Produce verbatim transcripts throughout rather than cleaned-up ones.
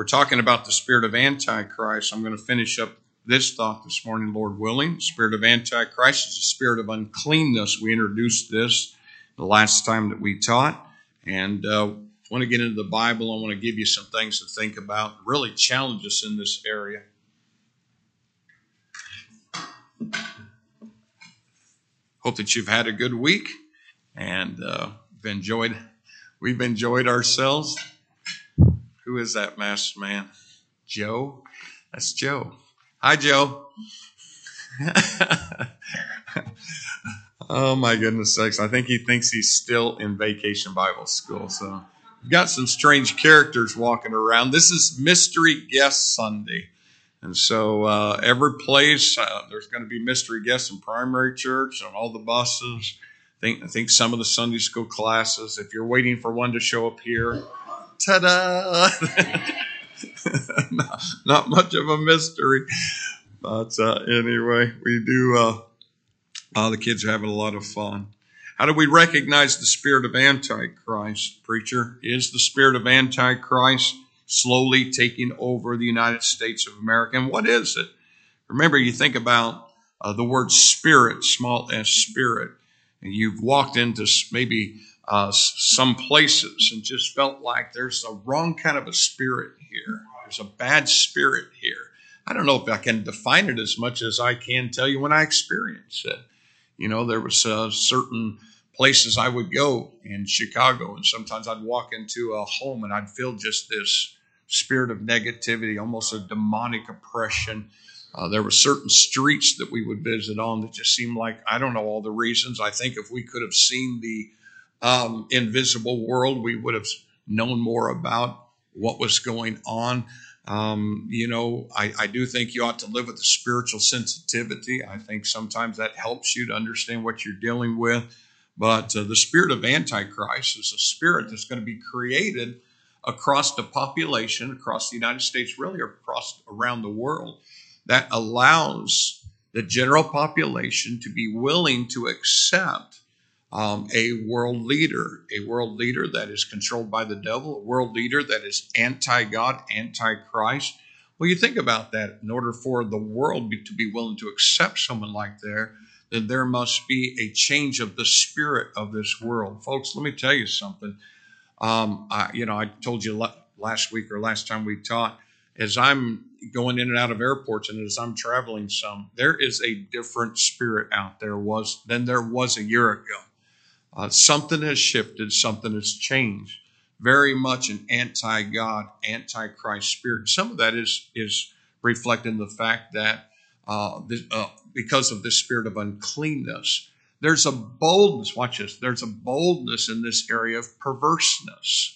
We're talking about the spirit of Antichrist. I'm going to finish up this thought this morning, Lord willing. The spirit of Antichrist is a spirit of uncleanness. We introduced this the last time that we taught. And uh, I want to get into the Bible. I want to give you some things to think about, really challenge us in this area. Hope that you've had a good week and uh, we've enjoyed, we've enjoyed ourselves. Who is that masked man? Joe? That's Joe. Hi, Joe. Oh, my goodness sakes. I think he thinks he's still in Vacation Bible School. So we've got some strange characters walking around. This is Mystery Guest Sunday. And so uh, every place, uh, there's going to be mystery guests in primary church, on all the buses. I think, I think some of the Sunday school classes. If you're waiting for one to show up here, ta-da! not, not much of a mystery. But uh, anyway, we do, uh, uh, the kids are having a lot of fun. How do we recognize the spirit of Antichrist, preacher? Is the spirit of Antichrist slowly taking over the United States of America? And what is it? Remember, you think about uh, the word spirit, small s, spirit, and you've walked into maybe uh, some places and just felt like there's a wrong kind of a spirit here. There's a bad spirit here. I don't know if I can define it as much as I can tell you when I experienced it. You know, there was uh, certain places I would go in Chicago, and sometimes I'd walk into a home and I'd feel just this spirit of negativity, almost a demonic oppression. Uh, there were certain streets that we would visit on that just seemed like, I don't know all the reasons. I think if we could have seen the um, invisible world, we would have known more about what was going on. Um, you know, I, I do think you ought to live with a spiritual sensitivity. I think sometimes that helps you to understand what you're dealing with. But uh, the spirit of Antichrist is a spirit that's going to be created across the population, across the United States, really across around the world, that allows the general population to be willing to accept um, a world leader, a world leader that is controlled by the devil, a world leader that is anti-God, anti-Christ. Well, you think about that. In order for the world be, to be willing to accept someone like that, then there must be a change of the spirit of this world. Folks, let me tell you something. Um, I, you know, I told you last week or last time we taught, as I'm going in and out of airports and as I'm traveling some, there is a different spirit out there was than there was a year ago. Uh, something has shifted, something has changed. Very much an anti-God, anti-Christ spirit. Some of that is is reflecting the fact that uh, the, uh, because of this spirit of uncleanness, there's a boldness, watch this, there's a boldness in this area of perverseness.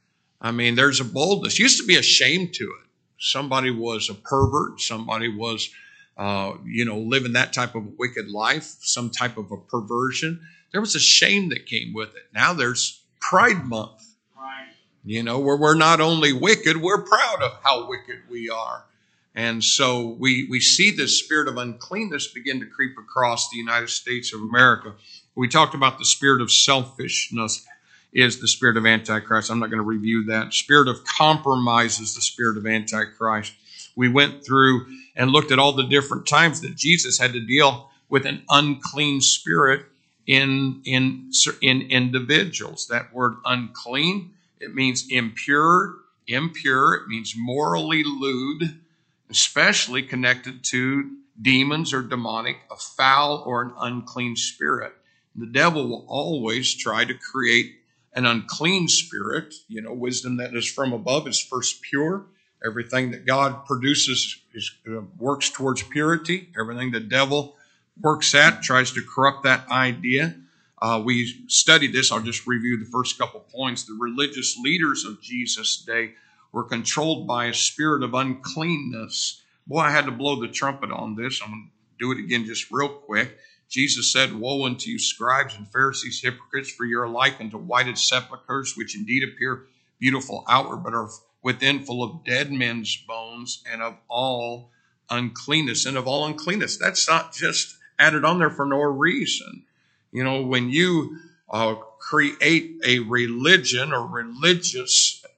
I mean, there's a boldness. Used to be a shame to it. Somebody was a pervert. Somebody was, uh, you know, living that type of wicked life, some type of a perversion. There was a shame that came with it. Now there's Pride Month, right. You know, where we're not only wicked, we're proud of how wicked we are. And so we, we see this spirit of uncleanness begin to creep across the United States of America. We talked about the spirit of selfishness is the spirit of Antichrist. I'm not going to review that. Spirit of compromise is the spirit of Antichrist. We went through and looked at all the different times that Jesus had to deal with an unclean spirit in, in, in individuals. That word unclean, it means impure, impure. It means morally lewd, especially connected to demons or demonic, a foul or an unclean spirit. The devil will always try to create an unclean spirit. You know, wisdom that is from above is first pure. Everything that God produces is, uh, works towards purity. Everything the devil works at tries to corrupt that idea. Uh, we studied this. I'll just review the first couple points. The religious leaders of Jesus' day were controlled by a spirit of uncleanness. Boy, I had to blow the trumpet on this. I'm going to do it again just real quick. Jesus said, "Woe unto you, scribes and Pharisees, hypocrites, for you are like unto whited sepulchres, which indeed appear beautiful outward, but are within full of dead men's bones and of all uncleanness." And of all uncleanness, that's not just added on there for no reason. You know, when you uh, create a religion or religious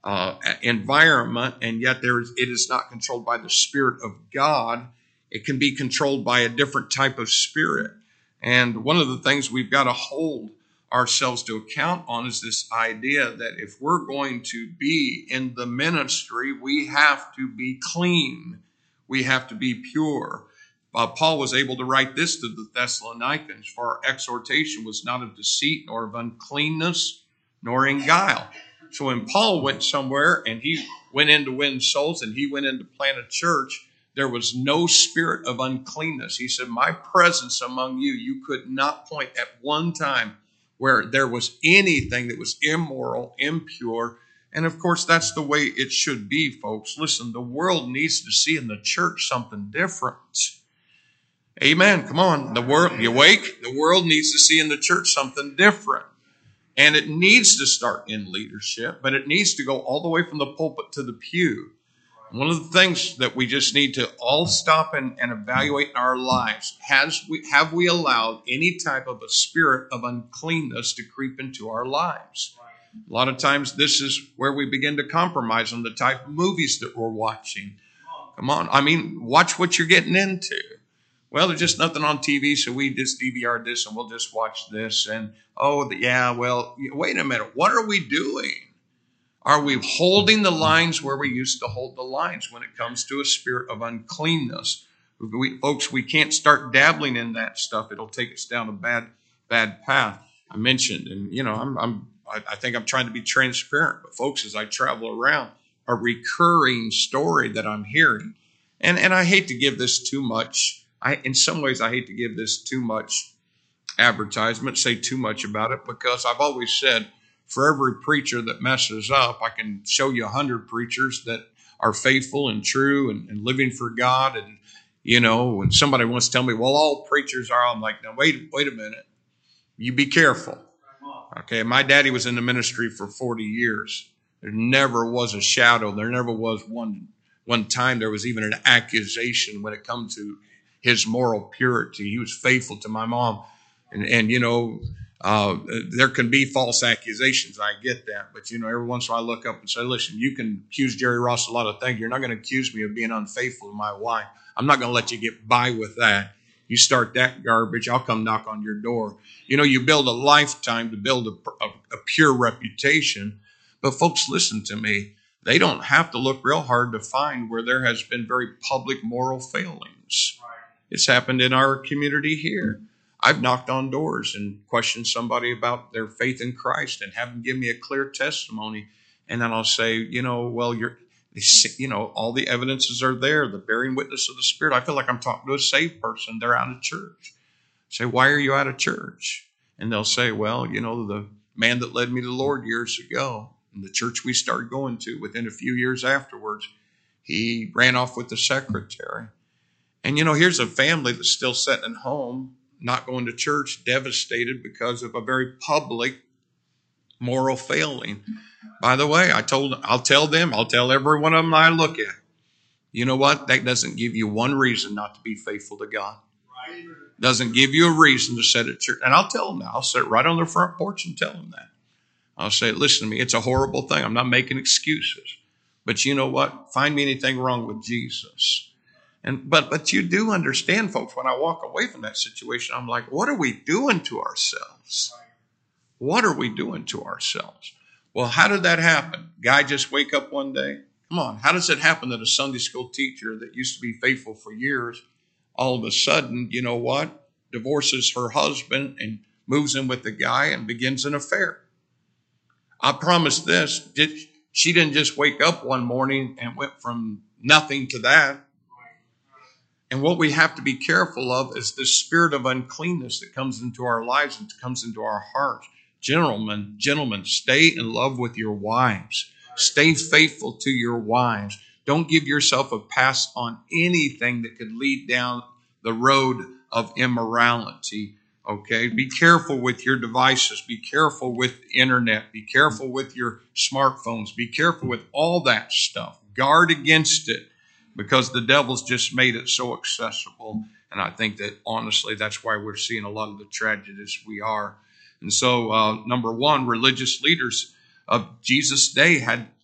uh, environment, and yet there is, it is not controlled by the Spirit of God. It can be controlled by a different type of spirit. And one of the things we've got to hold ourselves to account on is this idea that if we're going to be in the ministry, we have to be clean. We have to be pure. Uh, Paul was able to write this to the Thessalonians, for our exhortation was not of deceit, nor of uncleanness, nor in guile. So when Paul went somewhere and he went in to win souls and he went in to plant a church, there was no spirit of uncleanness. He said, my presence among you, you could not point at one time where there was anything that was immoral, impure. And of course, that's the way it should be, folks. Listen, the world needs to see in the church something different. Amen. Come on. The world, you awake? The world needs to see in the church something different. And it needs to start in leadership, but it needs to go all the way from the pulpit to the pew. One of the things that we just need to all stop and, and evaluate in our lives, has we, have we allowed any type of a spirit of uncleanness to creep into our lives? A lot of times this is where we begin to compromise on the type of movies that we're watching. Come on. I mean, watch what you're getting into. Well, there's just nothing on T V, so we just D V R this and we'll just watch this. And, oh, yeah, well, wait a minute. What are we doing? Are we holding the lines where we used to hold the lines when it comes to a spirit of uncleanness? We, folks, we can't start dabbling in that stuff. It'll take us down a bad, bad path. I mentioned, and, you know, I'm, I'm, I think I'm trying to be transparent. But, folks, as I travel around, a recurring story that I'm hearing, and, and I hate to give this too much. I, in some ways, I hate to give this too much advertisement, say too much about it, because I've always said, for every preacher that messes up, I can show you a hundred preachers that are faithful and true and, and living for God. And, you know, when somebody wants to tell me, well, all preachers are, I'm like, now, wait, wait a minute. You be careful. Okay, my daddy was in the ministry for forty years. There never was a shadow. There never was one, one time there was even an accusation when it comes to his moral purity. He was faithful to my mom. And, and you know, Uh, there can be false accusations. I get that. But, you know, every once in a while I look up and say, listen, you can accuse Jerry Ross a lot of things. You're not going to accuse me of being unfaithful to my wife. I'm not going to let you get by with that. You start that garbage, I'll come knock on your door. You know, you build a lifetime to build a, a, a pure reputation. But, folks, listen to me. They don't have to look real hard to find where there has been very public moral failings. It's happened in our community here. I've knocked on doors and questioned somebody about their faith in Christ and have them give me a clear testimony. And then I'll say, you know, well, you're, you know, all the evidences are there, the bearing witness of the Spirit. I feel like I'm talking to a saved person. They're out of church. I say, why are you out of church? And they'll say, well, you know, the man that led me to the Lord years ago, and the church we started going to within a few years afterwards, he ran off with the secretary. And, you know, here's a family that's still sitting at home, not going to church, devastated because of a very public moral failing. By the way, I told, I'll tell them, I'll tell every one of them I look at, you know what? That doesn't give you one reason not to be faithful to God. Right. Doesn't give you a reason to sit at church. And I'll tell them that. I'll sit right on their front porch and tell them that. I'll say, listen to me, it's a horrible thing. I'm not making excuses. But you know what? Find me anything wrong with Jesus. And but but you do understand, folks, when I walk away from that situation, I'm like, what are we doing to ourselves? What are we doing to ourselves? Well, how did that happen? Guy just wake up one day? Come on, how does it happen that a Sunday school teacher that used to be faithful for years, all of a sudden, you know what, divorces her husband and moves in with the guy and begins an affair? I promise this, she didn't just wake up one morning and went from nothing to that. And what we have to be careful of is the spirit of uncleanness that comes into our lives and comes into our hearts. Gentlemen, gentlemen, stay in love with your wives. Stay faithful to your wives. Don't give yourself a pass on anything that could lead down the road of immorality. Okay? Be careful with your devices. Be careful with the internet. Be careful with your smartphones. Be careful with all that stuff. Guard against it, because the devil's just made it so accessible. And I think that, honestly, that's why we're seeing a lot of the tragedies we are. And so, uh, number one, religious leaders of Jesus' day had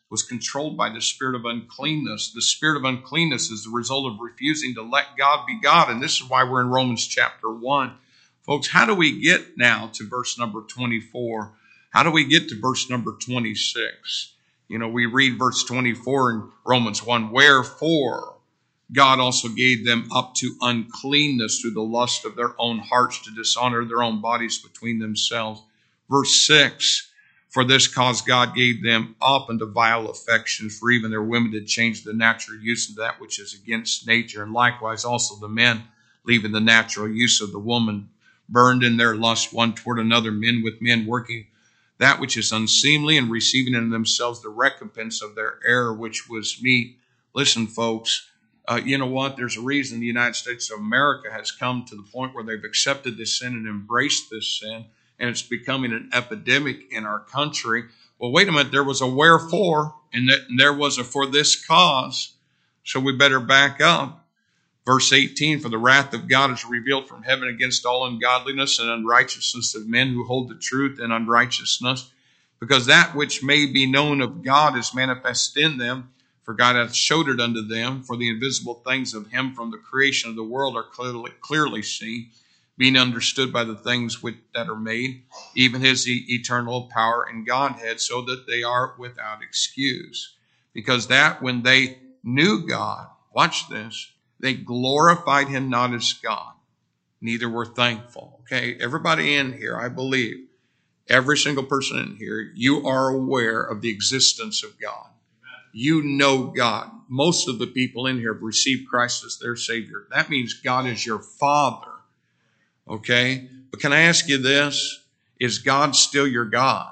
was controlled by the spirit of uncleanness. The spirit of uncleanness is the result of refusing to let God be God. And this is why we're in Romans chapter one. Folks, how do we get now to verse number twenty-four? How do we get to verse number twenty-six? You know, we read verse twenty-four in Romans one, wherefore God also gave them up to uncleanness through the lust of their own hearts to dishonor their own bodies between themselves. Verse six, for this cause God gave them up unto vile affections, for even their women did change the natural use of that which is against nature. And likewise also the men, leaving the natural use of the woman, burned in their lust one toward another, men with men, working that which is unseemly and receiving in themselves the recompense of their error, which was meat. Listen, folks, uh, you know what? There's a reason the United States of America has come to the point where they've accepted this sin and embraced this sin, and it's becoming an epidemic in our country. Well, wait a minute. There was a wherefore, and, that, and there was a for this cause, so we better back up. Verse eighteen, for the wrath of God is revealed from heaven against all ungodliness and unrighteousness of men who hold the truth in unrighteousness, because that which may be known of God is manifest in them, for God hath showed it unto them. For the invisible things of him from the creation of the world are clearly, clearly seen, being understood by the things which, that are made, even his e- eternal power and Godhead, so that they are without excuse. Because that when they knew God, watch this, they glorified him not as God, neither were thankful. Okay, everybody in here, I believe, every single person in here, you are aware of the existence of God. You know God. Most of the people in here have received Christ as their Savior. That means God is your Father. Okay, but can I ask you this? Is God still your God?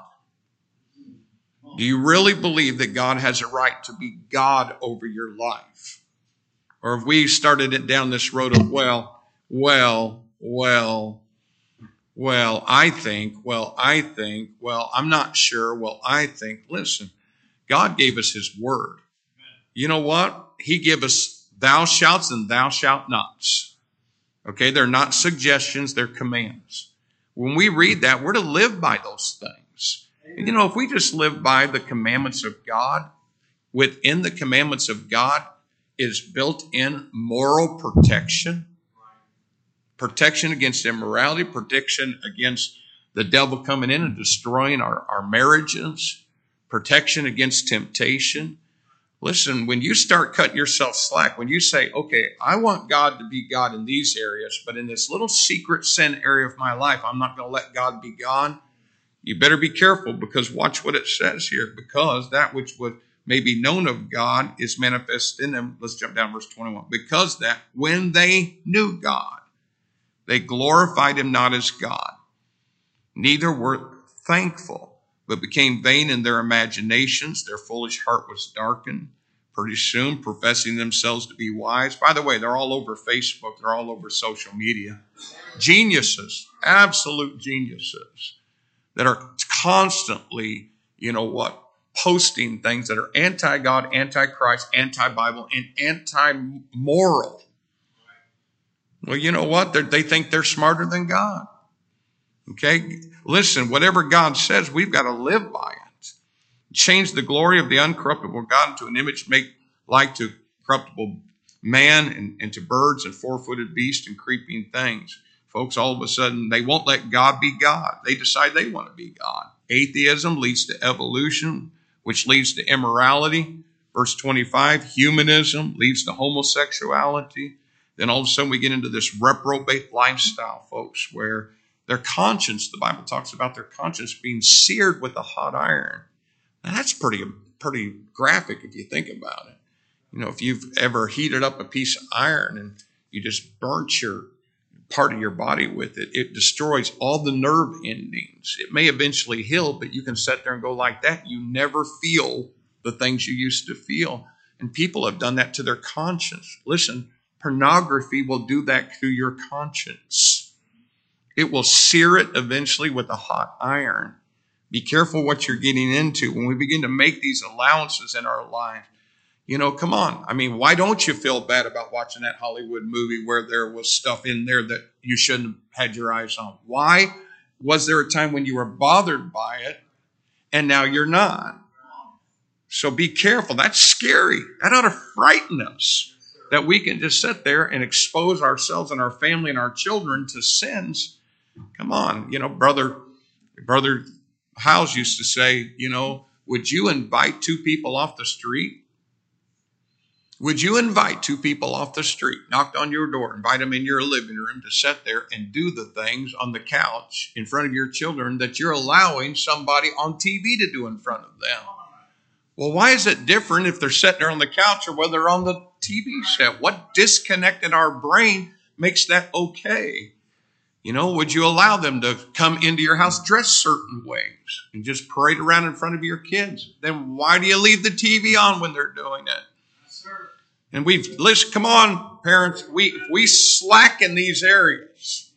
Do you really believe that God has a right to be God over your life? Or have we started it down this road of, well, well, well, well, I think, well, I think, well, I'm not sure, well, I think. Listen, God gave us his word. You know what? He gave us thou shalt and thou shalt nots. Okay, they're not suggestions, they're commands. When we read that, we're to live by those things. And you know, if we just live by the commandments of God, within the commandments of God is built-in moral protection, protection against immorality, protection against the devil coming in and destroying our, our marriages, protection against temptation. Listen, when you start cutting yourself slack, when you say, okay, I want God to be God in these areas, but in this little secret sin area of my life, I'm not going to let God be God, you better be careful, because watch what it says here, because that which would may be known of God is manifest in them. Let's jump down verse twenty-one. Because that when they knew God, they glorified him not as God, neither were thankful, but became vain in their imaginations. Their foolish heart was darkened. Pretty soon, professing themselves to be wise. By the way, they're all over Facebook. They're all over social media. Geniuses, absolute geniuses that are constantly, you know what, posting things that are anti-God, anti-Christ, anti-Bible, and anti-moral. Well, you know what? They're, they think they're smarter than God. Okay? Listen, whatever God says, we've got to live by it. Change the glory of the uncorruptible God into an image make like to corruptible man and, and to birds and four-footed beasts and creeping things. Folks, all of a sudden, they won't let God be God. They decide they want to be God. Atheism leads to evolution, which leads to immorality. Verse twenty-five, humanism leads to homosexuality. Then all of a sudden we get into this reprobate lifestyle, folks, where their conscience, the Bible talks about their conscience being seared with a hot iron. Now that's pretty, pretty graphic if you think about it. You know, if you've ever heated up a piece of iron and you just burnt your part of your body with it, it destroys all the nerve endings. It may eventually heal, but you can sit there and go like that. You never feel the things you used to feel. And people have done that to their conscience. Listen, pornography will do that to your conscience. It will sear it eventually with a hot iron. Be careful what you're getting into. When we begin to make these allowances in our life, you know, come on. I mean, why don't you feel bad about watching that Hollywood movie where there was stuff in there that you shouldn't have had your eyes on? Why was there a time when you were bothered by it and now you're not? So be careful. That's scary. That ought to frighten us, that we can just sit there and expose ourselves and our family and our children to sins. Come on. You know, brother, brother Howes used to say, you know, would you invite two people off the street? Would you invite two people off the street, knocked on your door, invite them in your living room to sit there and do the things on the couch in front of your children that you're allowing somebody on T V to do in front of them? Well, why is it different if they're sitting there on the couch or whether they're on the T V set? What disconnect in our brain makes that okay? You know, would you allow them to come into your house dressed certain ways and just parade around in front of your kids? Then why do you leave the T V on when they're doing it? And we've, listen, come on, parents, we, if we slack in these areas,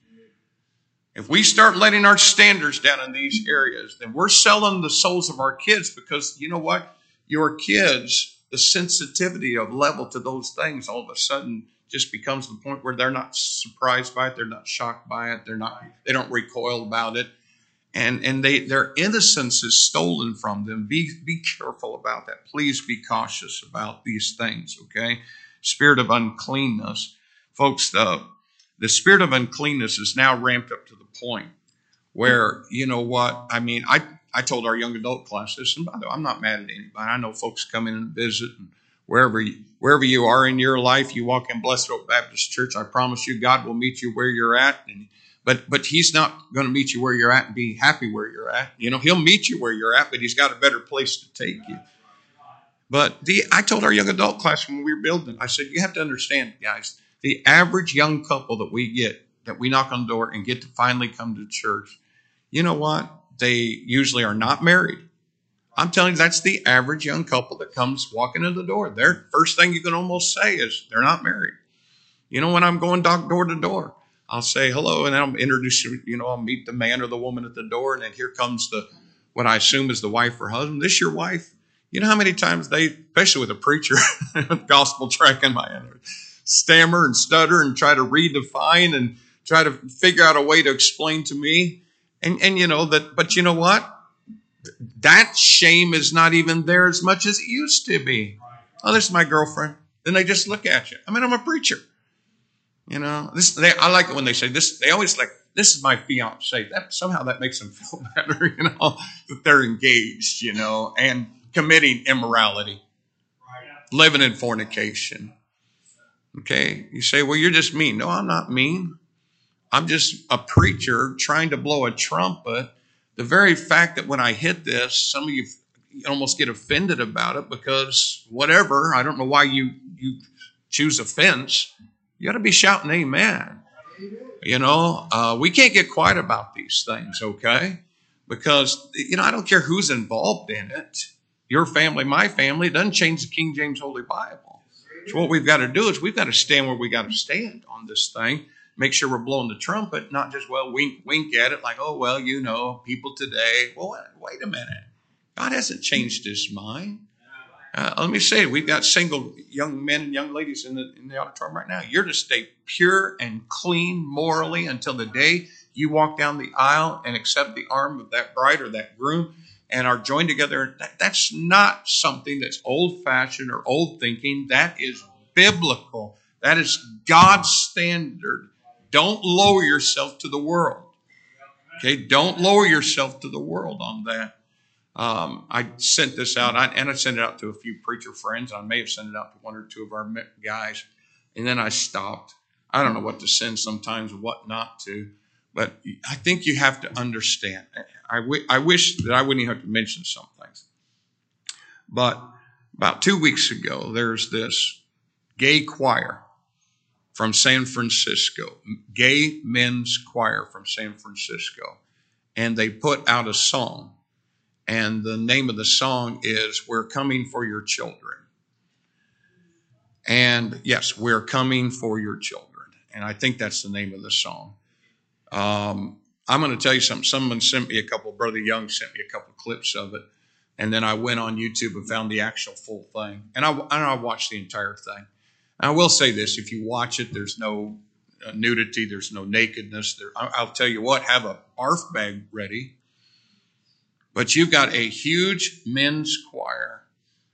if we start letting our standards down in these areas, then we're selling the souls of our kids, because you know what? Your kids, the sensitivity of level to those things all of a sudden just becomes the point where they're not surprised by it. They're not shocked by it. They're not, they don't recoil about it. And, and they, their innocence is stolen from them. Be, be careful about that. Please be cautious about these things, okay? Spirit of uncleanness. Folks, the, the spirit of uncleanness is now ramped up to the point where, you know what? I mean, I, I told our young adult class this, and by the way, I'm not mad at anybody. I know folks come in and visit, and wherever you, wherever you are in your life, you walk in Blessed Oak Baptist Church, I promise you, God will meet you where you're at. And But but he's not going to meet you where you're at and be happy where you're at. You know, he'll meet you where you're at, but he's got a better place to take you. But the I told our young adult class when we were building, I said, you have to understand, guys, the average young couple that we get, that we knock on the door and get to finally come to church, you know what? They usually are not married. I'm telling you, that's the average young couple that comes walking in the door. Their first thing you can almost say is they're not married. You know, when I'm going door to door, I'll say hello, and then I'll introduce you, you know, I'll meet the man or the woman at the door, and then here comes the, what I assume is the wife or husband. This your wife? You know how many times they, especially with a preacher, gospel track in my hand, stammer and stutter and try to redefine and try to figure out a way to explain to me. And, and you know, that, but you know what? That shame is not even there as much as it used to be. Oh, this is my girlfriend. Then they just look at you. I mean, I'm a preacher. You know, this, they, I like it when they say this. They always like, this is my fiance. That somehow that makes them feel better, you know, that they're engaged, you know, and committing immorality, living in fornication. Okay. You say, well, you're just mean. No, I'm not mean. I'm just a preacher trying to blow a trumpet. The very fact that when I hit this, some of you almost get offended about it because whatever, I don't know why you, you choose offense. You got to be shouting amen. You know, uh, we can't get quiet about these things, okay? Because, you know, I don't care who's involved in it. Your family, my family, it doesn't change the King James Holy Bible. So what we've got to do is we've got to stand where we got to stand on this thing. Make sure we're blowing the trumpet, not just, well, wink, wink at it like, oh, well, you know, people today. Well, wait a minute. God hasn't changed his mind. Uh, let me say, we've got single young men and young ladies in the in the auditorium right now. You're to stay pure and clean morally until the day you walk down the aisle and accept the arm of that bride or that groom and are joined together. That, that's not something that's old-fashioned or old thinking. That is biblical. That is God's standard. Don't lower yourself to the world. Okay, don't lower yourself to the world on that. Um, I sent this out, I, and I sent it out to a few preacher friends. I may have sent it out to one or two of our guys, and then I stopped. I don't know what to send sometimes, what not to, but I think you have to understand. I, w- I wish that I wouldn't even have to mention some things. But about two weeks ago, there's this gay choir from San Francisco, gay men's choir from San Francisco, and they put out a song. And the name of the song is We're Coming for Your Children. And yes, We're Coming for Your Children. And I think that's the name of the song. Um, I'm going to tell you something. Someone sent me a couple, Brother Young sent me a couple clips of it. And then I went on YouTube and found the actual full thing. And I, and I watched the entire thing. And I will say this, if you watch it, there's no uh, nudity, there's no nakedness. There, I'll tell you what, have a barf bag ready. But you've got a huge men's choir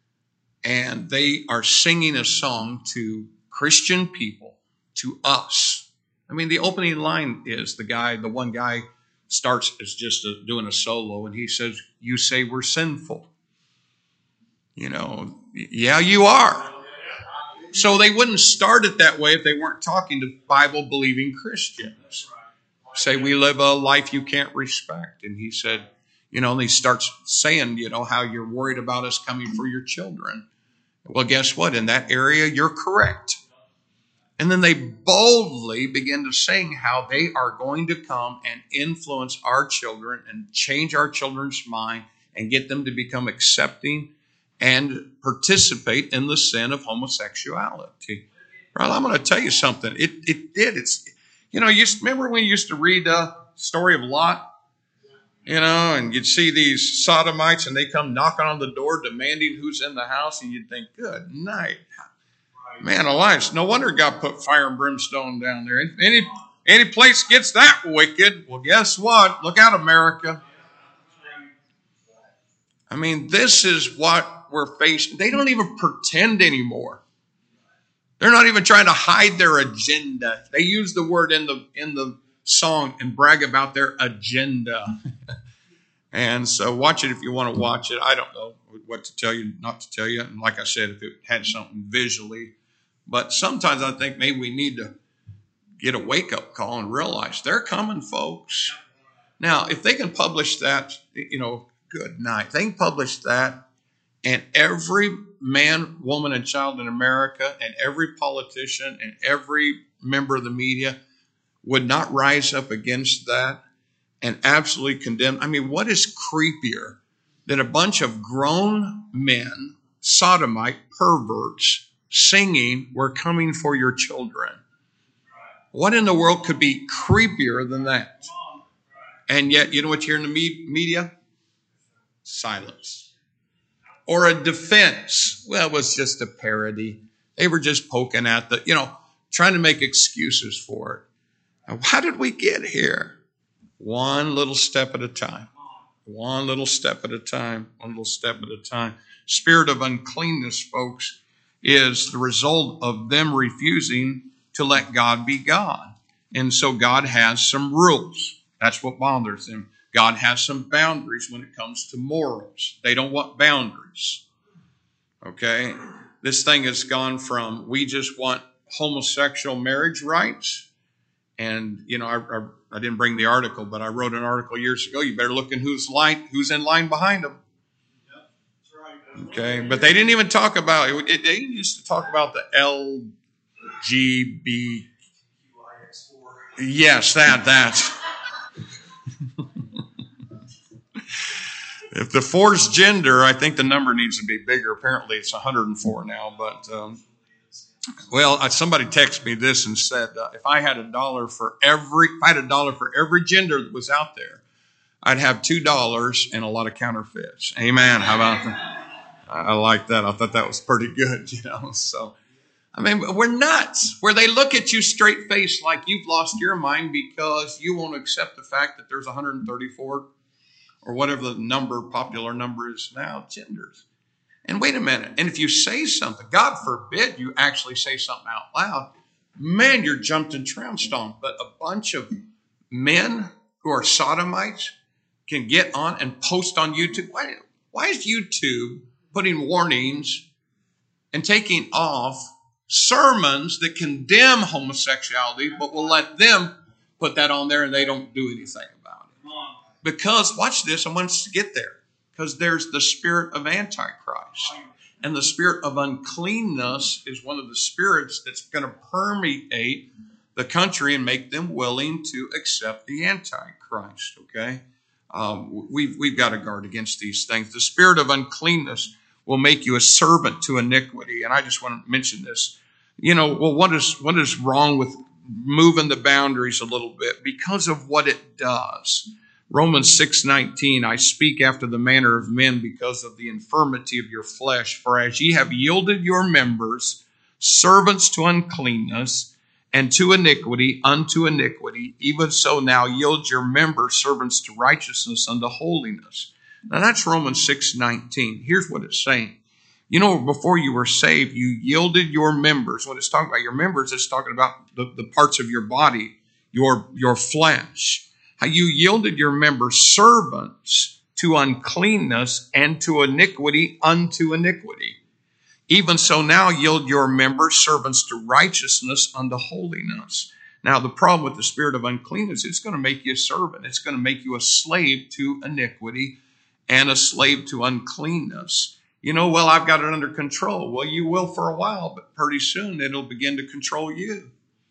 and they are singing a song to Christian people, to us. I mean, the opening line is the guy, the one guy starts as just a, doing a solo, and he says, "You say we're sinful." You know, yeah, you are. So they wouldn't start it that way if they weren't talking to Bible-believing Christians. Say, we live a life you can't respect. And he said, you know, and he starts saying, you know, how you're worried about us coming for your children. Well, guess what? In that area, you're correct. And then they boldly begin to sing how they are going to come and influence our children and change our children's mind and get them to become accepting and participate in the sin of homosexuality. Well, I'm going to tell you something. It it did. It's, you know, you remember when you used to read the story of Lot? You know, and you'd see these sodomites and they come knocking on the door demanding who's in the house, and you'd think, good night. Man alive, no wonder God put fire and brimstone down there. Any, any place gets that wicked, well, guess what? Look out, America. I mean, this is what we're facing. They don't even pretend anymore. They're not even trying to hide their agenda. They use the word in the in the song and brag about their agenda. And so watch it if you want to watch it. I don't know what to tell you, not to tell you. And like I said, if it had something visually. But sometimes I think maybe we need to get a wake-up call and realize they're coming, folks. Now, if they can publish that, you know, good night. They can publish that, and every man, woman, and child in America, and every politician, and every member of the media would not rise up against that and absolutely condemn. I mean, what is creepier than a bunch of grown men, sodomite perverts, singing, "We're coming for your children"? What in the world could be creepier than that? And yet, you know what you hear in the media? Silence. Or a defense. Well, it was just a parody. They were just poking at the, you know, trying to make excuses for it. Now, how did we get here? One little step at a time. One little step at a time. One little step at a time. Spirit of uncleanness, folks, is the result of them refusing to let God be God. And so God has some rules. That's what bothers them. God has some boundaries when it comes to morals. They don't want boundaries. Okay? This thing has gone from, we just want homosexual marriage rights. And, you know, I, I, I didn't bring the article, but I wrote an article years ago. You better look in who's line, who's in line behind them. Okay? But they didn't even talk about it. it they used to talk about the L G B. Yes, that, that. If the four's gender, I think the number needs to be bigger. Apparently, it's one hundred four now. But, um, well, somebody texted me this and said, uh, if I had a dollar for every, if I had a dollar for every gender that was out there, I'd have two dollars and a lot of counterfeits. Amen. How about that? I, I like that. I thought that was pretty good, you know. So, I mean, we're nuts. Where they look at you straight faced like you've lost your mind because you won't accept the fact that there's one hundred thirty-four or whatever the number, popular number is now, genders. And wait a minute. And if you say something, God forbid you actually say something out loud, man, you're jumped and trounced on. But a bunch of men who are sodomites can get on and post on YouTube. Why, why is YouTube putting warnings and taking off sermons that condemn homosexuality, but will let them put that on there and they don't do anything about it? Because, watch this, I want us to get there. Because there's the spirit of Antichrist. And the spirit of uncleanness is one of the spirits that's going to permeate the country and make them willing to accept the Antichrist, okay? Um, we've, we've got to guard against these things. The spirit of uncleanness will make you a servant to iniquity. And I just want to mention this. You know, well, what is what is wrong with moving the boundaries a little bit? Because of what it does. Romans six nineteen, I speak after the manner of men because of the infirmity of your flesh. For as ye have yielded your members servants to uncleanness and to iniquity unto iniquity, even so now yield your members servants to righteousness unto holiness. Now that's Romans six nineteen. Here's what it's saying. You know, before you were saved, you yielded your members. When it's talking about your members, it's talking about the, the parts of your body, your, your flesh. How you yielded your members servants to uncleanness and to iniquity unto iniquity. Even so now yield your members servants to righteousness unto holiness. Now, the problem with the spirit of uncleanness, it's going to make you a servant. It's going to make you a slave to iniquity and a slave to uncleanness. You know, well, I've got it under control. Well, you will for a while, but pretty soon it'll begin to control you.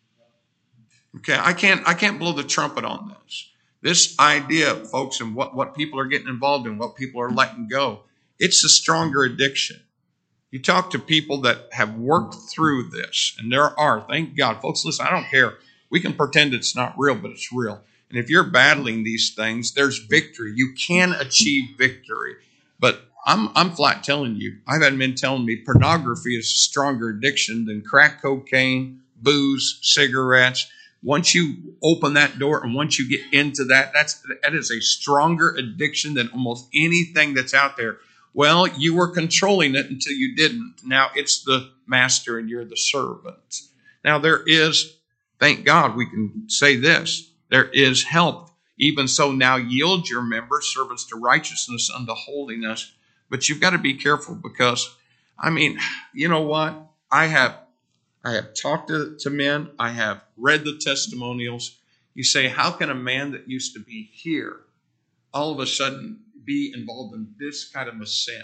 Okay, I can't I can't blow the trumpet on this. This idea, folks, and what, what people are getting involved in, what people are letting go, it's a stronger addiction. You talk to people that have worked through this, and there are, thank God. Folks, listen, I don't care. We can pretend it's not real, but it's real. And if you're battling these things, there's victory. You can achieve victory. But I'm I'm flat telling you, I've had men telling me pornography is a stronger addiction than crack cocaine, booze, cigarettes. Once you open that door and once you get into that, that's that is a stronger addiction than almost anything that's out there. Well, you were controlling it until you didn't. Now it's the master and you're the servant. Now there is, thank God we can say this, there is help. Even so now yield your members, servants to righteousness unto holiness. But you've got to be careful because, I mean, you know what? I have I have talked to, to men. I have read the testimonials. You say, how can a man that used to be here all of a sudden be involved in this kind of a sin?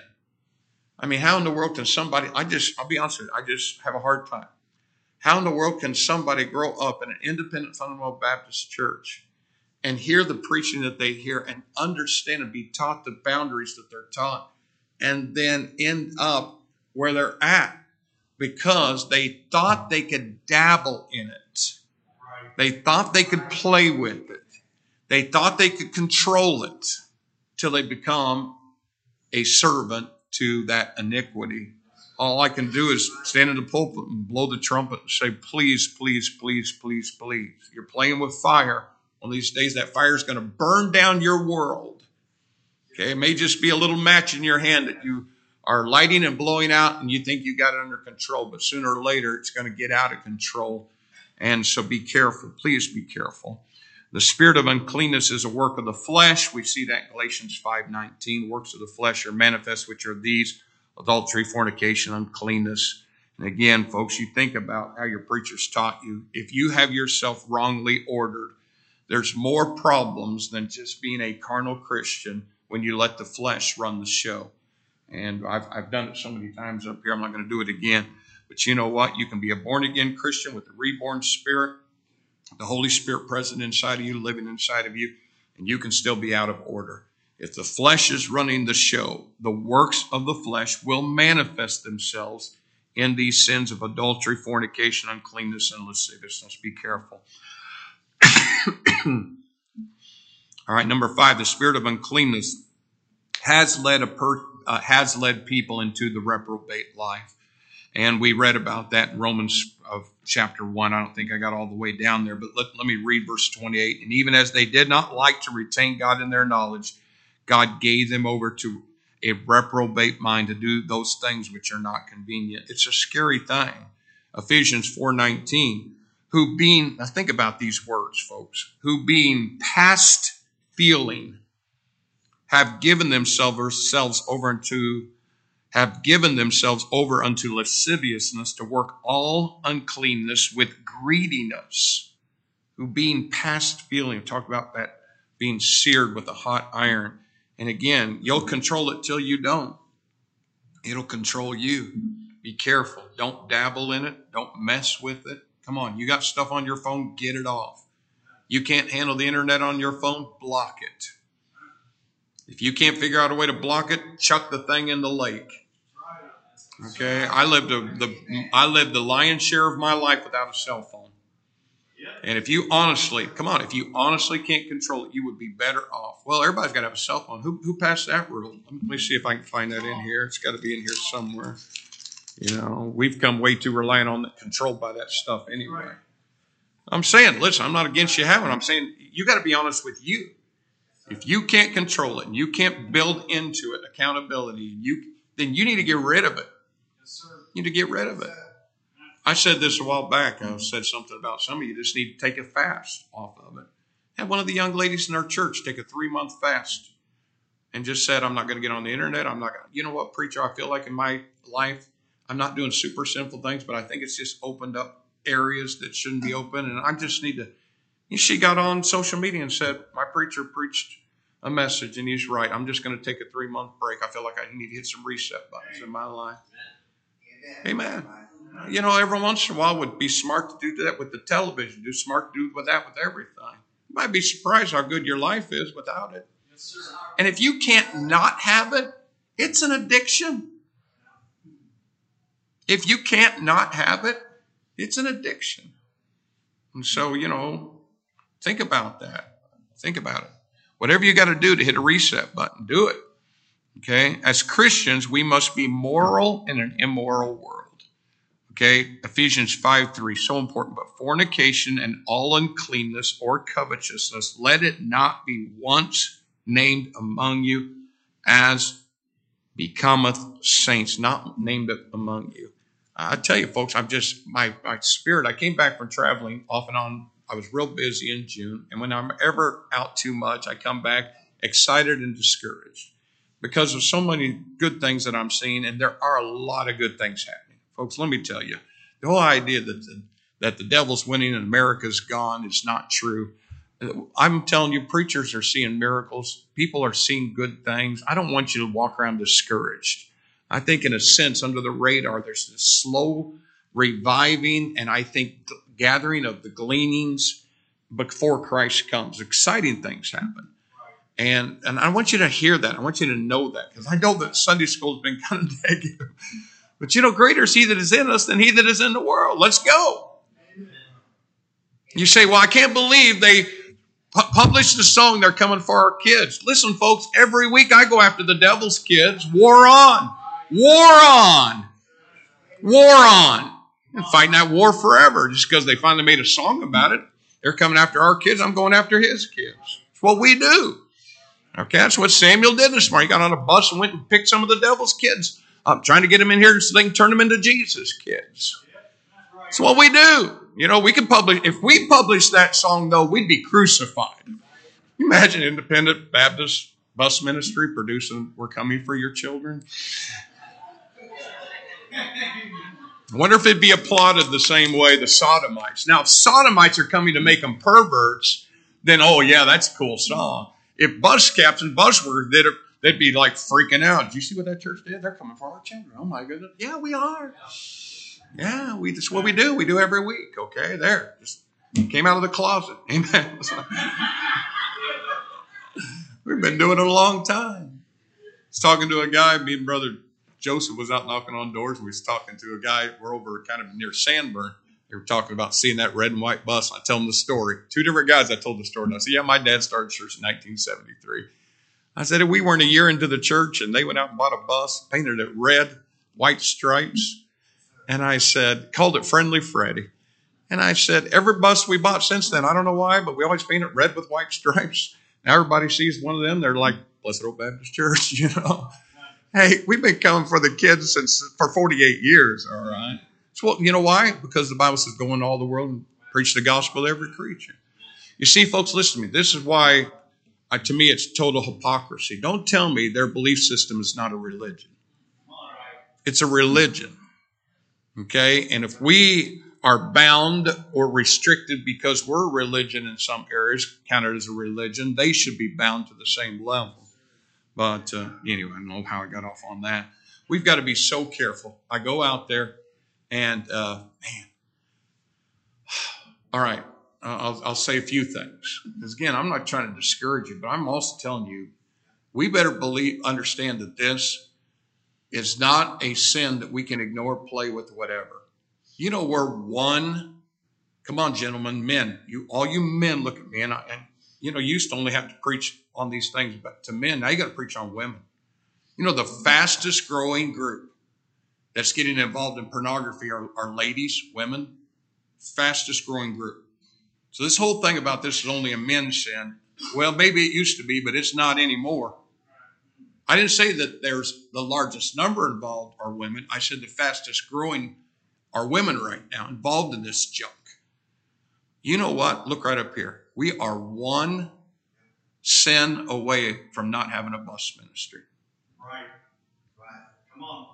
I mean, how in the world can somebody, I just, I'll be honest with you, I just have a hard time. How in the world can somebody grow up in an independent fundamental Baptist church and hear the preaching that they hear and understand and be taught the boundaries that they're taught and then end up where they're at because they thought they could dabble in it. They thought they could play with it. They thought they could control it till they become a servant to that iniquity. All I can do is stand in the pulpit and blow the trumpet and say, please, please, please, please, please. You're playing with fire. One of these days that fire is going to burn down your world. Okay, it may just be a little match in your hand that you are lighting and blowing out and you think you got it under control, but sooner or later it's going to get out of control. And so be careful. Please be careful. The spirit of uncleanness is a work of the flesh. We see that in Galatians five nineteen. Works of the flesh are manifest, which are these: adultery, fornication, uncleanness. And again, folks, you think about how your preachers taught you. If you have yourself wrongly ordered, there's more problems than just being a carnal Christian when you let the flesh run the show. And I've, I've done it so many times up here, I'm not going to do it again. But you know what? You can be a born-again Christian with a reborn spirit, the Holy Spirit present inside of you, living inside of you, and you can still be out of order. If the flesh is running the show, the works of the flesh will manifest themselves in these sins of adultery, fornication, uncleanness, and lasciviousness. Be careful. All right, number five, the spirit of uncleanness has led a per, uh, has led people into the reprobate life. And we read about that in Romans of chapter one. I don't think I got all the way down there, but let, let me read verse twenty-eight. And even as they did not like to retain God in their knowledge, God gave them over to a reprobate mind to do those things which are not convenient. It's a scary thing. Ephesians four nineteen, who being, now think about these words, folks, who being past feeling, have given themselves over unto have given themselves over unto lasciviousness to work all uncleanness with greediness, who being past feeling, talk about that being seared with a hot iron. And again, you'll control it till you don't. It'll control you. Be careful. Don't dabble in it. Don't mess with it. Come on, you got stuff on your phone, get it off. You can't handle the internet on your phone, block it. If you can't figure out a way to block it, chuck the thing in the lake. Okay, I lived a, the I lived the lion's share of my life without a cell phone. And if you honestly, come on, if you honestly can't control it, you would be better off. Well, everybody's got to have a cell phone. Who who passed that rule? Let me see if I can find that in here. It's got to be in here somewhere. You know, we've come way too reliant on that, controlled by that stuff anyway. I'm saying, listen, I'm not against you having it. I'm saying you got to be honest with you. If you can't control it and you can't build into it accountability, you then you need to get rid of it. You need to get rid of it. I said this a while back. I said something about some of you just need to take a fast off of it. Had one of the young ladies in our church take a three-month fast and just said, I'm not going to get on the internet. I'm not going to, you know what, preacher, I feel like in my life, I'm not doing super sinful things, but I think it's just opened up areas that shouldn't be open. And I just need to, and she got on social media and said, my preacher preached a message and he's right. I'm just going to take a three-month break. I feel like I need to hit some reset buttons in my life. Amen. You know, every once in a while it would be smart to do that with the television. Do smart to do with that with everything. You might be surprised how good your life is without it. And if you can't not have it, it's an addiction. If you can't not have it, it's an addiction. And so, you know, think about that. Think about it. Whatever you got to do to hit a reset button, do it. Okay? As Christians, we must be moral in an immoral world. Okay? Ephesians five three, so important. But fornication and all uncleanness or covetousness, let it not be once named among you as becometh saints, not named among you. I tell you, folks, I'm just, my, my spirit, I came back from traveling off and on. I was real busy in June. And when I'm ever out too much, I come back excited and discouraged because of so many good things that I'm seeing. And there are a lot of good things happening. Folks, let me tell you, the whole idea that the, that the devil's winning and America's gone is not true. I'm telling you, preachers are seeing miracles. People are seeing good things. I don't want you to walk around discouraged. I think in a sense, under the radar, there's this slow reviving and I think gathering of the gleanings before Christ comes. Exciting things happen. And, and I want you to hear that. I want you to know that because I know that Sunday school has been kind of negative. But you know, greater is he that is in us than he that is in the world. Let's go. You say, well, I can't believe they published the song, They're Coming for Our Kids. Listen, folks, every week I go after the devil's kids. War on. War on. War on. I'm fighting that war forever just because they finally made a song about it. They're coming after our kids. I'm going after his kids. It's what we do. Okay, that's what Samuel did this morning. He got on a bus and went and picked some of the devil's kids up, trying to get them in here so they can turn them into Jesus kids. It's what we do. You know, we could publish, if we published that song, though, we'd be crucified. Imagine Independent Baptist Bus Ministry producing We're Coming for Your Children. I wonder if it'd be applauded the same way the Sodomites. Now, if Sodomites are coming to make them perverts, then, oh, yeah, that's a cool song. If bus captain, bus workers did it, they'd be like freaking out. Did you see what that church did? They're coming for our children. Oh, my goodness. Yeah, we are. Yeah, we that's what we do. We do every week. Okay, there. Just came out of the closet. Amen. We've been doing it a long time. I was talking to a guy, me and Brother Joseph was out knocking on doors. And we was talking to a guy. We're over kind of near Sandburn. They were talking about seeing that red and white bus. And I tell them the story. Two different guys I told the story. And I said, yeah, my dad started church in nineteen seventy-three. I said, we weren't a year into the church, and they went out and bought a bus, painted it red, white stripes. And I said, called it Friendly Freddy. And I said, every bus we bought since then, I don't know why, but we always paint it red with white stripes. Now everybody sees one of them. They're like, Blessed Old Baptist Church, you know. Hey, we've been coming for the kids since for forty-eight years, all right. So, you know why? Because the Bible says, go into all the world and preach the gospel to every creature. You see, folks, listen to me. This is why, uh, to me, it's total hypocrisy. Don't tell me their belief system is not a religion. It's a religion. Okay, and if we are bound or restricted because we're a religion in some areas, counted as a religion, they should be bound to the same level. But uh, anyway, I don't know how I got off on that. We've got to be so careful. I go out there and, uh, man, all right, I'll, I'll say a few things. Because again, I'm not trying to discourage you, but I'm also telling you, we better believe, understand that this is not a sin that we can ignore, play with, whatever. You know, we're one. Come on, gentlemen, men. You, all you men, look at me. And, I, and you know, you used to only have to preach on these things, but to men, now you got to preach on women. You know, the fastest growing group that's getting involved in pornography are, are ladies, women. Fastest growing group. So this whole thing about this is only a men's sin. Well, maybe it used to be, but it's not anymore. I didn't say that there's the largest number involved are women. I said the fastest growing are women right now involved in this junk. You know what? Look right up here. We are one sin away from not having a bus ministry. Right. Right. Come on.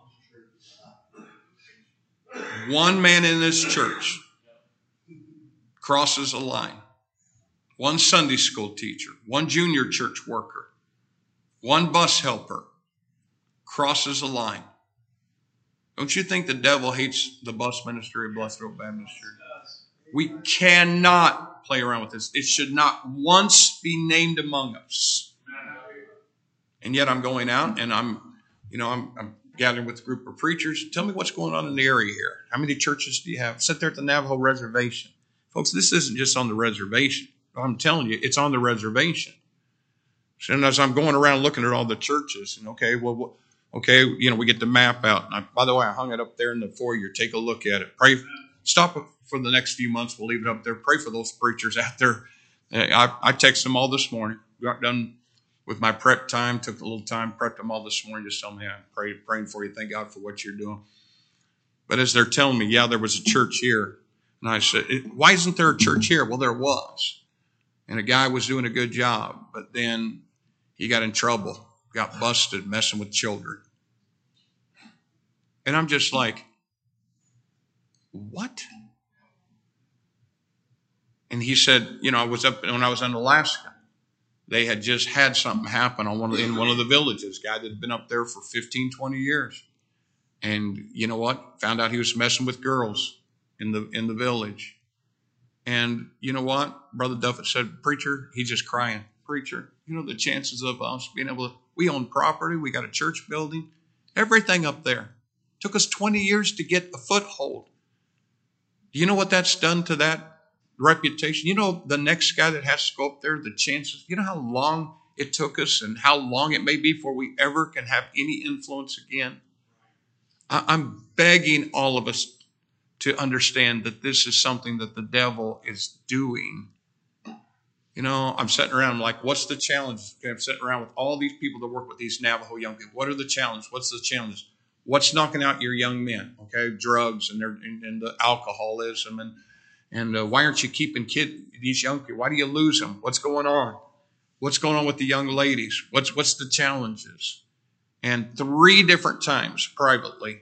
One man in this church crosses a line. One Sunday school teacher, one junior church worker, one bus helper crosses a line. Don't you think the devil hates the bus ministry of Blessed Hope Baptist Church? We cannot play around with this. It should not once be named among us. And yet I'm going out and I'm, you know, I'm, I'm gathering with a group of preachers. Tell me what's going on in the area here. How many churches do you have? Sit there at the Navajo reservation. Folks, this isn't just on the reservation. I'm telling you, it's on the reservation. And as I'm going around looking at all the churches, and okay, well, okay, you know, we get the map out. And I, by the way, I hung it up there in the foyer. Take a look at it. Pray. Stop it for the next few months. We'll leave it up there. Pray for those preachers out there. I, I texted them all this morning. Got done with my prep time. Took a little time. Prepped them all this morning. Just tell me I'm pray, praying for you. Thank God for what you're doing. But as they're telling me, yeah, there was a church here. And I said, why isn't there a church here? Well, there was. And a guy was doing a good job. But then he got in trouble. Got busted messing with children. And I'm just like, what? And he said, you know, I was up when I was in Alaska. They had just had something happen on one of the, in one of the villages. Guy that had been up there for fifteen, twenty years. And you know what? Found out he was messing with girls in the in the village. And you know what? Brother Duffett said, preacher, he's just crying. Preacher, you know the chances of us being able to, we own property, we got a church building, everything up there. Took us twenty years to get a foothold. Do you know what that's done to that reputation? You know the next guy that has to go up there, the chances, you know how long it took us and how long it may be before we ever can have any influence again? I'm begging all of us to understand that this is something that the devil is doing. You know, I'm sitting around, I'm like, what's the challenge? Okay, I'm sitting around with all these people that work with these Navajo young people. What are the challenges? What's the challenge? What's knocking out your young men? Okay, drugs and, and, and the alcoholism. And, and uh, why aren't you keeping kid, these young people? Why do you lose them? What's going on? What's going on with the young ladies? What's, what's the challenges? And three different times privately,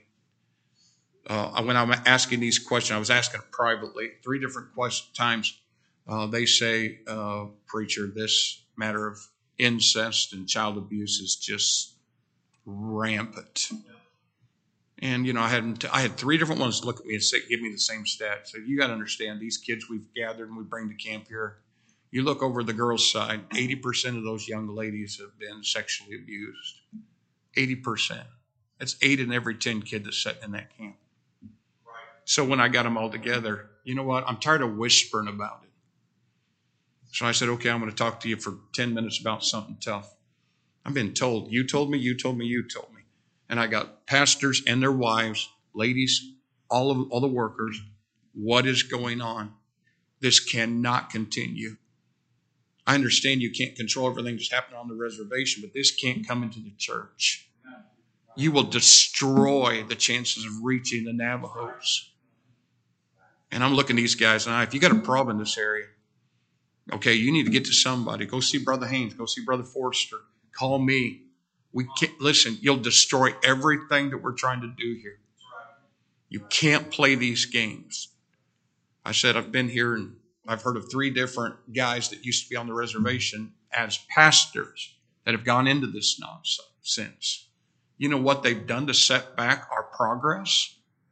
uh, when I'm asking these questions, I was asking privately, three different quest- times, Uh, they say, uh, preacher, this matter of incest and child abuse is just rampant. Yeah. And, you know, I had I had three different ones look at me and say, give me the same stat. So you got to understand, these kids we've gathered and we bring to camp here, you look over the girls' side, eighty percent of those young ladies have been sexually abused. eighty percent. That's eight in every ten kids that's sitting in that camp. Right. So when I got them all together, you know what? I'm tired of whispering about it. So I said, okay, I'm going to talk to you for ten minutes about something tough. I've been told, you told me, you told me, you told me. And I got pastors and their wives, ladies, all of all the workers. What is going on? This cannot continue. I understand you can't control everything that's happening on the reservation, but this can't come into the church. You will destroy the chances of reaching the Navajos. And I'm looking at these guys, and I, if you got a problem in this area, okay, you need to get to somebody. Go see Brother Haynes. Go see Brother Forrester. Call me. We can't, listen, you'll destroy everything that we're trying to do here. You can't play these games. I said, I've been here and I've heard of three different guys that used to be on the reservation as pastors that have gone into this nonsense. You know what they've done to set back our progress?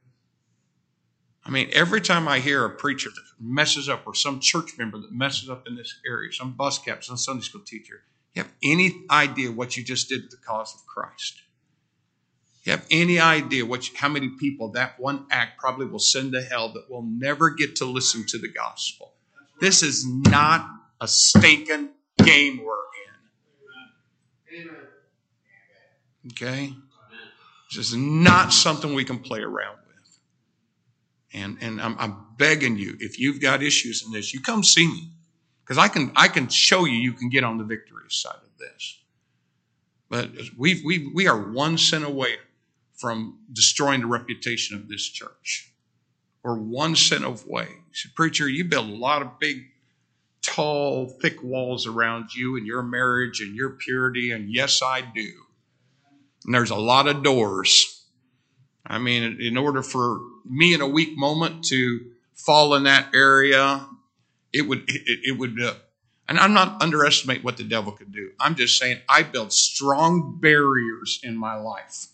I mean, every time I hear a preacher that messes up or some church member that messes up in this area, some bus captain, some Sunday school teacher, you have any idea what you just did to the cause of Christ? You have any idea what you, how many people that one act probably will send to hell that will never get to listen to the gospel? This is not a stinking game we're in. Okay? This is not something we can play around with. And, and I'm, I'm begging you, if you've got issues in this, you come see me. Because I can I can show you you can get on the victory side of this. But we we we are one sin away from destroying the reputation of this church. We're one sin away. You said, preacher, you build a lot of big, tall, thick walls around you and your marriage and your purity, and yes, I do. And there's a lot of doors. I mean, in order for me in a weak moment to fall in that area, it would, it, it would, uh, and I'm not underestimating what the devil could do. I'm just saying I built strong barriers in my life.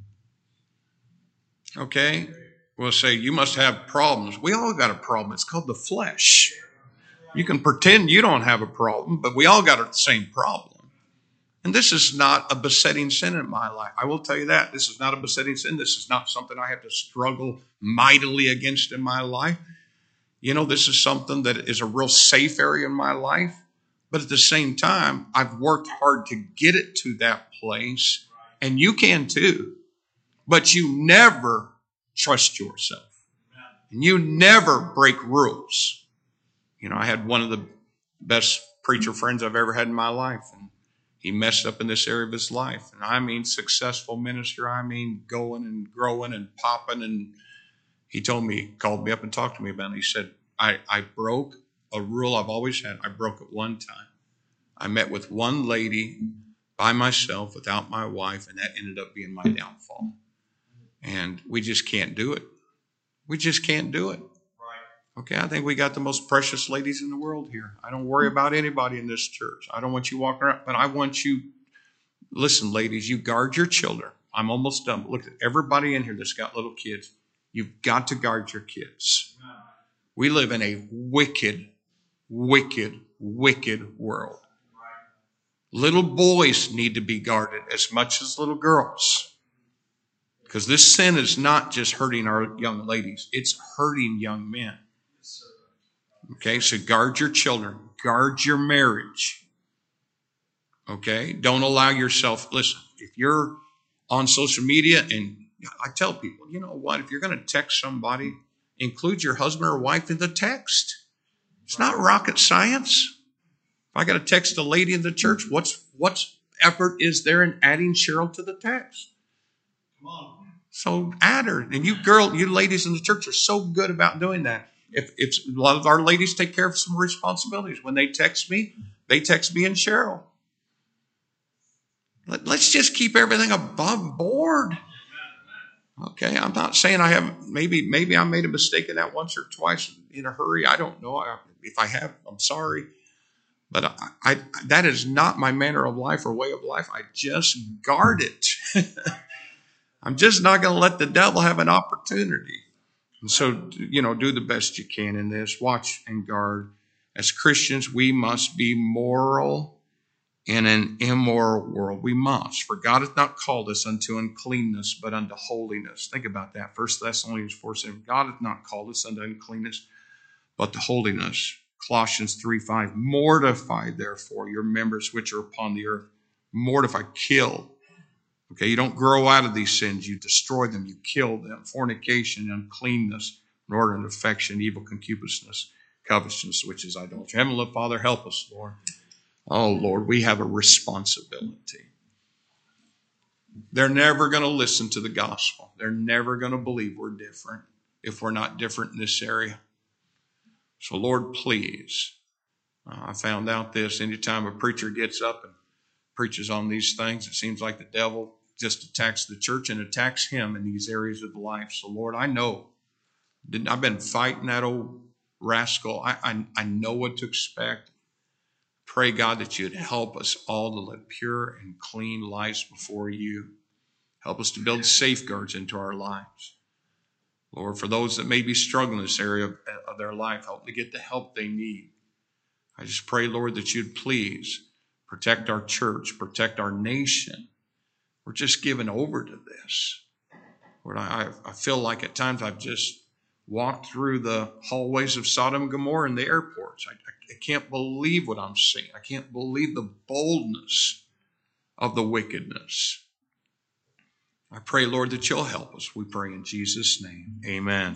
Okay? We'll say, you must have problems. We all got a problem. It's called the flesh. You can pretend you don't have a problem, but we all got the same problem. And this is not a besetting sin in my life. I will tell you that. This is not a besetting sin. This is not something I have to struggle mightily against in my life. You know, this is something that is a real safe area in my life. But at the same time, I've worked hard to get it to that place. And you can too. But you never trust yourself. And you never break rules. You know, I had one of the best preacher friends I've ever had in my life. And he messed up in this area of his life. And I mean successful minister. I mean going and growing and popping. And he told me, he called me up and talked to me about it. He said, I, I broke a rule I've always had. I broke it one time. I met with one lady by myself without my wife, and that ended up being my downfall. And we just can't do it. We just can't do it. Okay, I think we got the most precious ladies in the world here. I don't worry about anybody in this church. I don't want you walking around, but I want you, listen, ladies, you guard your children. I'm almost done. But look at everybody in here that's got little kids. You've got to guard your kids. We live in a wicked, wicked, wicked world. Little boys need to be guarded as much as little girls. Because this sin is not just hurting our young ladies. It's hurting young men. Okay, so guard your children. Guard your marriage. Okay, don't allow yourself, listen, if you're on social media, and I tell people, you know what, if you're going to text somebody, include your husband or wife in the text. It's not rocket science. If I got to text a lady in the church, what's what's effort is there in adding Cheryl to the text? Come on. So add her. And you girl, you ladies in the church are so good about doing that. If if a lot of our ladies take care of some responsibilities. When they text me, they text me and Cheryl. Let, let's just keep everything above board. Okay, I'm not saying I haven't, maybe maybe I made a mistake in that once or twice in a hurry. I don't know. I, if I have, I'm sorry. But I, I, that is not my manner of life or way of life. I just guard it. I'm just not going to let the devil have an opportunity. And so, you know, do the best you can in this. Watch and guard. As Christians, we must be moral in an immoral world. We must. For God hath not called us unto uncleanness, but unto holiness. Think about that. First Thessalonians four seven. God hath not called us unto uncleanness, but to holiness. Colossians three five. Mortify, therefore, your members which are upon the earth. Mortify, kill. Okay, you don't grow out of these sins. You destroy them. You kill them. Fornication, uncleanness, inordinate affection, evil concupiscence, covetousness, which is idolatry. Heavenly Father, help us, Lord. Oh, Lord, we have a responsibility. They're never going to listen to the gospel. They're never going to believe we're different if we're not different in this area. So, Lord, please. Uh, I found out this. Anytime a preacher gets up and preaches on these things, it seems like the devil just attacks the church and attacks him in these areas of life. So, Lord, I know. I've been fighting that old rascal. I, I, I know what to expect. Pray, God, that you'd help us all to live pure and clean lives before you. Help us to build safeguards into our lives. Lord, for those that may be struggling in this area of, of their life, help them to get the help they need. I just pray, Lord, that you'd please protect our church, protect our nation. We're just given over to this. Lord, I, I feel like at times I've just walked through the hallways of Sodom and Gomorrah in the airports. I, I can't believe what I'm seeing. I can't believe the boldness of the wickedness. I pray, Lord, that you'll help us. We pray in Jesus' name. Amen.